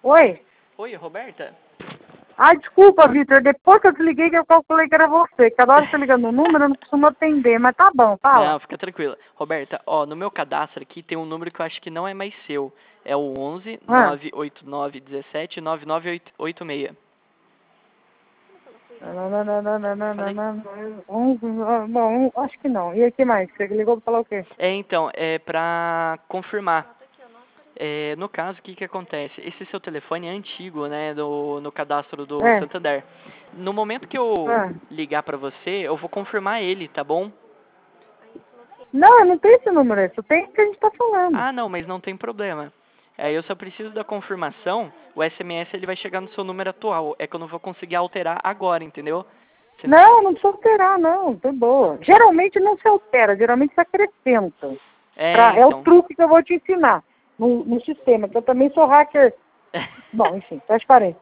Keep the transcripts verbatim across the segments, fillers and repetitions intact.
Oi? Oi, Roberta? Ai, desculpa, Vitor. Depois que eu desliguei que eu calculei que era você. Cada hora você liga no número, eu não costumo atender. Mas tá bom, fala. Não, fica tranquila. Roberta, ó, no meu cadastro aqui tem um número que eu acho que não é mais seu. É o onze, Ah. nove oito nove, dezessete, nove nove oito seis. Falei? Bom, acho que não. E aí, que mais? Você ligou pra falar o quê? É, então, é pra confirmar. É, no caso, o que que acontece? Esse seu telefone é antigo, né, do, no cadastro do É. Santander. No momento que eu Ah. ligar pra você, eu vou confirmar ele, tá bom? Não, eu não tenho esse número aí. Só tem o que a gente tá falando. Ah, não, mas não tem problema. É, eu só preciso da confirmação, o S M S ele vai chegar no seu número atual. É que eu não vou conseguir alterar agora, entendeu? Você- Não, não precisa alterar, não. Tô boa. Geralmente não se altera. Geralmente se acrescenta. É, Pra, é o então. truque que eu vou te ensinar no, no sistema, que eu também sou hacker. Bom, enfim, transparente.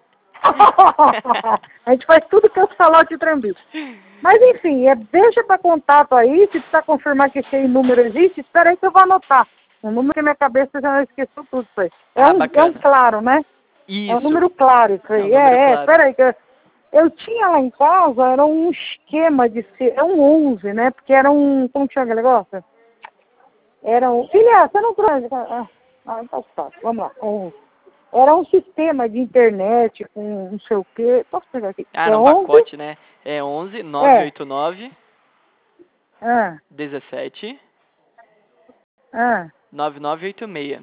A gente faz tudo que eu falar de trambique. Mas enfim, é, deixa para contato aí, se precisar confirmar que esse número existe, espera aí que eu vou anotar. Um número que minha cabeça já esqueceu tudo isso aí. É, Ah, um, é bacana. um claro, né? É um Isso. número claro isso É um aí. número É, é, claro. espera aí. Que eu, eu tinha lá em casa, era um esquema de ser, é um onze, né? Porque era um, como chama aquele negócio? Era um, filha, você não trouxe? Ah, ah, então tá, vamos lá. Um, era um sistema de internet com não sei o quê. Posso pegar aqui? Ah, É era um onze? pacote, né? É onze, nove É. oito nove, Ah, dezessete, ah. nove nove oito seis.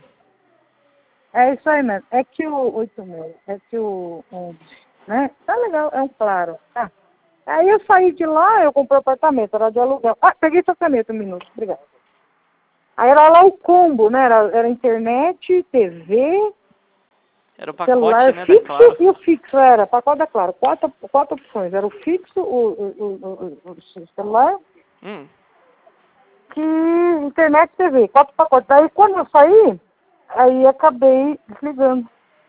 É isso aí mesmo. É que o oito mil, é que o onze, né? Tá legal, é um claro. Tá. Aí eu saí de lá, eu comprei um apartamento, era de aluguel. Ah, peguei sua caneta um minuto, obrigado. Aí era lá o combo, né? Era, era internet, T V, Era o pacote, celular né, da fixo Claro. e o fixo, era, pacote da Claro, quatro, quatro opções, era o fixo, o, o, o, o, o celular, Hum. que internet e T V, quatro pacotes. Daí quando eu saí, aí acabei desligando.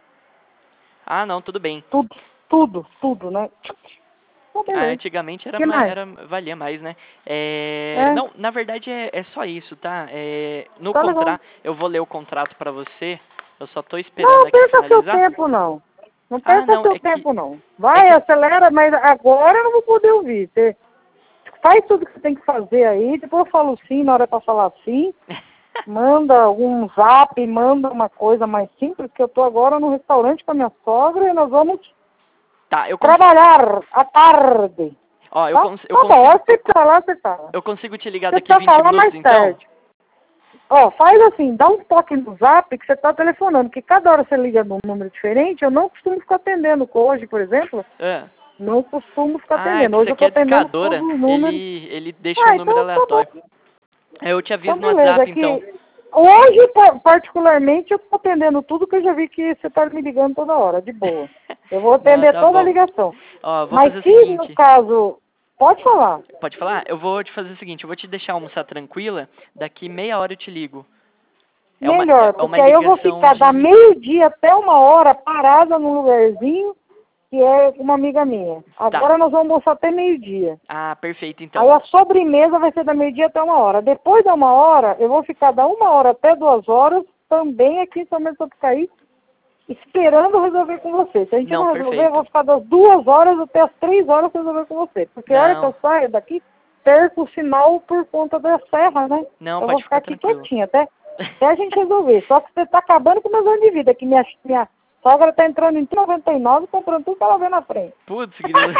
Ah, não, tudo bem. Tudo, tudo, tudo, né? Então, Ah, beleza. antigamente era, Que ma- mais? era valia mais, né? É, É, não, na verdade é, é só isso, tá? É, no tá legal. contrato, eu vou ler o contrato pra você. Eu só tô esperando Não aqui perca seu finalizar. tempo, não. Não Ah, perca não, seu é que tempo, não. é Vai, que acelera, mas agora eu não vou poder ouvir. Você faz tudo que você tem que fazer aí, depois eu falo sim na hora pra falar sim. Manda um zap, manda uma coisa mais simples, que eu tô agora no restaurante com a minha sogra e nós vamos tá, eu consigo, trabalhar à tarde. ó, eu, Tá? cons, eu Tá bom, consigo, você tá lá, você tá. eu consigo te ligar Você daqui precisa vinte falar minutos, mais então? tarde. Ó, faz assim, dá um toque no zap que você tá telefonando, porque cada hora você liga num número diferente, eu não costumo ficar atendendo. Hoje, por exemplo, Ah, não costumo ficar ah é atendendo. porque isso Hoje eu aqui tô é atendendo todos discadora. os números. Ele, ele deixa um Ah, número então tá aleatório. bom. Aí eu te aviso Então no beleza, WhatsApp, é então. que hoje, pa- particularmente, eu tô atendendo tudo que eu já vi que você tá me ligando toda hora, de boa. Eu vou Não, atender tá toda a bom. ligação. Ó, vou Mas fazer o se no seguinte. caso, pode falar. Pode falar? Eu vou te fazer o seguinte, eu vou te deixar almoçar tranquila, daqui meia hora eu te ligo. É uma, é Melhor, é uma porque aí eu vou ligação ficar da de... meio-dia até uma hora parada num lugarzinho que é uma amiga minha. Tá. Agora nós vamos almoçar até meio-dia. Ah, perfeito, Aí então. a sobremesa vai ser da meio-dia até uma hora. Depois da uma hora, eu vou ficar da uma hora até duas horas, também aqui em São Bento do Sapucaí, esperando resolver com você. Se a gente Não, não resolver, eu vou perfeito. ficar das duas horas até as três horas pra resolver com você. Porque a hora que Não, eu saio daqui, perco o sinal por conta da serra, né? não, Eu vou pode ficar ficar aqui tranquilo. quietinha até, até a gente resolver. Só que você tá acabando com meus anos de vida, que minha, minha sogra tá entrando em noventa e nove comprando tudo que ela vê na frente. Putz, grilo.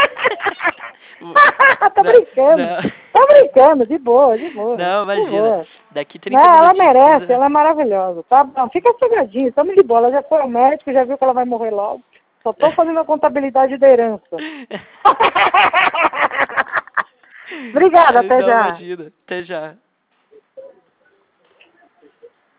Tá Não, brincando. não. Tá brincando, de boa, de boa. Não, De imagina. boa. Daqui Não, trinta ela minutinhos merece, precisa... ela é maravilhosa. Tá? Não, fica sossegadinho, estamos de boa. Ela já foi ao médico, já viu que ela vai morrer logo. Só tô fazendo a contabilidade da herança. Obrigada, até Não, já. imagina. Até já.